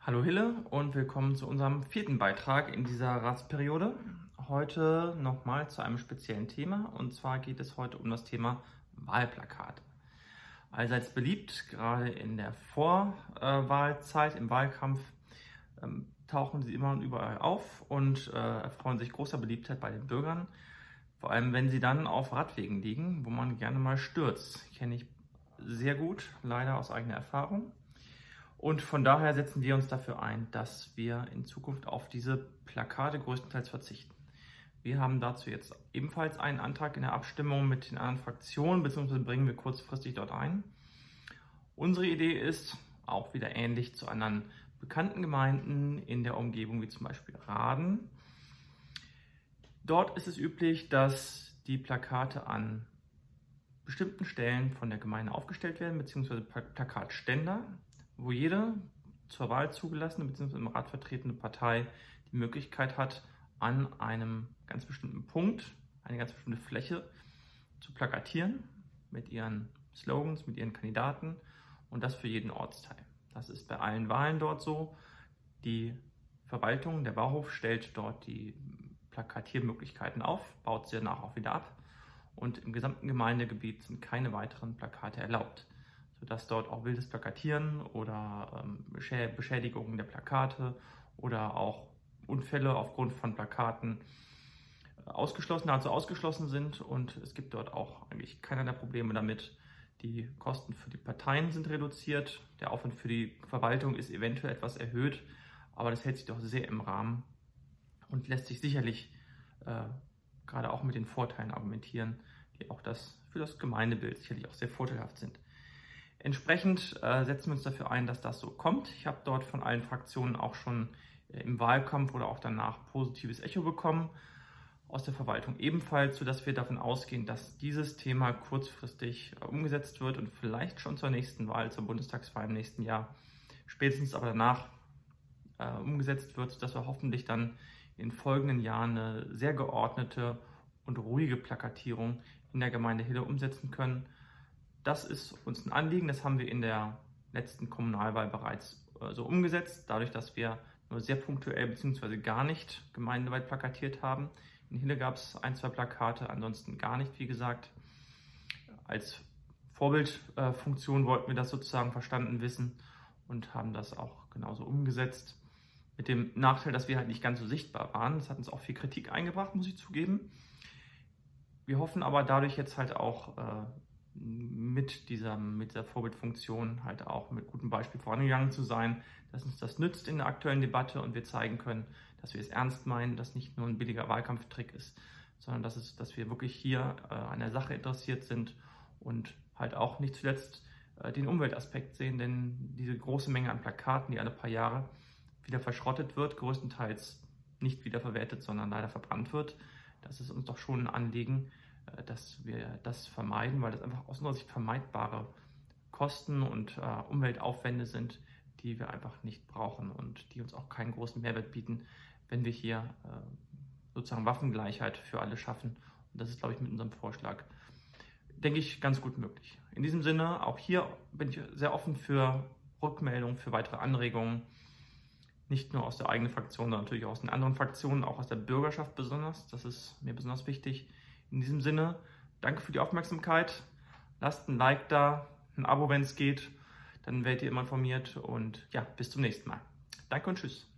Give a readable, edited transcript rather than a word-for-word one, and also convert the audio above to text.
Hallo Hille und willkommen zu unserem vierten Beitrag in dieser Ratsperiode. Heute nochmal zu einem speziellen Thema, und zwar geht es heute um das Thema Wahlplakate. Allseits beliebt, gerade in der Vorwahlzeit, im Wahlkampf, tauchen sie immer und überall auf und erfreuen sich großer Beliebtheit bei den Bürgern. Vor allem, wenn sie dann auf Radwegen liegen, wo man gerne mal stürzt. Kenne ich sehr gut, leider aus eigener Erfahrung. Und von daher setzen wir uns dafür ein, dass wir in Zukunft auf diese Plakate größtenteils verzichten. Wir haben dazu jetzt ebenfalls einen Antrag in der Abstimmung mit den anderen Fraktionen, beziehungsweise bringen wir kurzfristig dort ein. Unsere Idee ist, auch wieder ähnlich zu anderen bekannten Gemeinden in der Umgebung, wie zum Beispiel Rahden. Dort ist es üblich, dass die Plakate an bestimmten Stellen von der Gemeinde aufgestellt werden, beziehungsweise Plakatständer, wo jede zur Wahl zugelassene bzw. im Rat vertretene Partei die Möglichkeit hat, an einem ganz bestimmten Punkt, eine ganz bestimmte Fläche zu plakatieren mit ihren Slogans, mit ihren Kandidaten, und das für jeden Ortsteil. Das ist bei allen Wahlen dort so. Die Verwaltung, der Bauhof, stellt dort die Plakatiermöglichkeiten auf, baut sie danach auch wieder ab, und im gesamten Gemeindegebiet sind keine weiteren Plakate erlaubt, sodass dort auch wildes Plakatieren oder Beschädigungen der Plakate oder auch Unfälle aufgrund von Plakaten ausgeschlossen sind, und es gibt dort auch eigentlich keinerlei Probleme damit. Die Kosten für die Parteien sind reduziert, der Aufwand für die Verwaltung ist eventuell etwas erhöht, aber das hält sich doch sehr im Rahmen und lässt sich sicherlich gerade auch mit den Vorteilen argumentieren, die auch für das Gemeindebild sicherlich auch sehr vorteilhaft sind. Entsprechend setzen wir uns dafür ein, dass das so kommt. Ich habe dort von allen Fraktionen auch schon im Wahlkampf oder auch danach positives Echo bekommen, aus der Verwaltung ebenfalls, sodass wir davon ausgehen, dass dieses Thema kurzfristig umgesetzt wird und vielleicht schon zur nächsten Wahl, zur Bundestagswahl im nächsten Jahr, spätestens aber danach umgesetzt wird, sodass wir hoffentlich dann in folgenden Jahren eine sehr geordnete und ruhige Plakatierung in der Gemeinde Hille umsetzen können. Das ist uns ein Anliegen, das haben wir in der letzten Kommunalwahl bereits so umgesetzt, dadurch, dass wir nur sehr punktuell bzw. gar nicht gemeindeweit plakatiert haben. In Hille gab es 1, 2 Plakate, ansonsten gar nicht, wie gesagt. Als Vorbildfunktion wollten wir das sozusagen verstanden wissen und haben das auch genauso umgesetzt. Mit dem Nachteil, dass wir halt nicht ganz so sichtbar waren. Das hat uns auch viel Kritik eingebracht, muss ich zugeben. Wir hoffen aber dadurch jetzt halt auch mit dieser Vorbildfunktion halt auch mit gutem Beispiel vorangegangen zu sein, dass uns das nützt in der aktuellen Debatte und wir zeigen können, dass wir es ernst meinen, dass nicht nur ein billiger Wahlkampftrick ist, sondern dass wir wirklich hier an der Sache interessiert sind und halt auch nicht zuletzt den Umweltaspekt sehen, denn diese große Menge an Plakaten, die alle paar Jahre wieder verschrottet wird, größtenteils nicht wiederverwertet, sondern leider verbrannt wird, das ist uns doch schon ein Anliegen, dass wir das vermeiden, weil das einfach aus unserer Sicht vermeidbare Kosten und Umweltaufwände sind, die wir einfach nicht brauchen und die uns auch keinen großen Mehrwert bieten, wenn wir hier sozusagen Waffengleichheit für alle schaffen. Und das ist, glaube ich, mit unserem Vorschlag, denke ich, ganz gut möglich. In diesem Sinne, auch hier bin ich sehr offen für Rückmeldungen, für weitere Anregungen, nicht nur aus der eigenen Fraktion, sondern natürlich auch aus den anderen Fraktionen, auch aus der Bürgerschaft besonders. Das ist mir besonders wichtig. In diesem Sinne, danke für die Aufmerksamkeit. Lasst ein Like da, ein Abo, wenn es geht. Dann werdet ihr immer informiert. Und ja, bis zum nächsten Mal. Danke und tschüss.